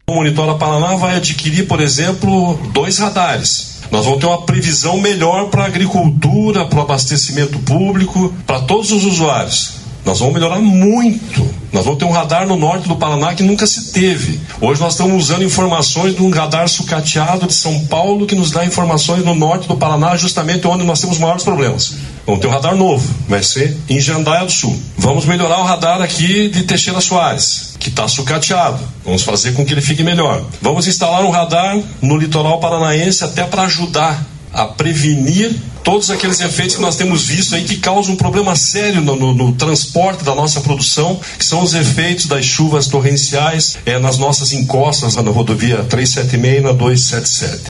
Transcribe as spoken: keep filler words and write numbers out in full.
O Monitora Paraná vai adquirir, por exemplo, dois radares. Nós vamos ter uma previsão melhor para a agricultura, para o abastecimento público, para todos os usuários. Nós vamos melhorar muito. Nós vamos ter um radar no norte do Paraná que nunca se teve. Hoje nós estamos usando informações de um radar sucateado de São Paulo que nos dá informações no norte do Paraná, justamente onde nós temos maiores problemas. Vamos ter um radar novo, vai ser em Jandaia do Sul. Vamos melhorar o radar aqui de Teixeira Soares, que está sucateado. Vamos fazer com que ele fique melhor. Vamos instalar um radar no litoral paranaense até para ajudar a prevenir todos aqueles efeitos que nós temos visto aí que causam um problema sério no, no, no transporte da nossa produção, que são os efeitos das chuvas torrenciais é, nas nossas encostas na rodovia trezentos e setenta e seis e na duzentos e setenta e sete.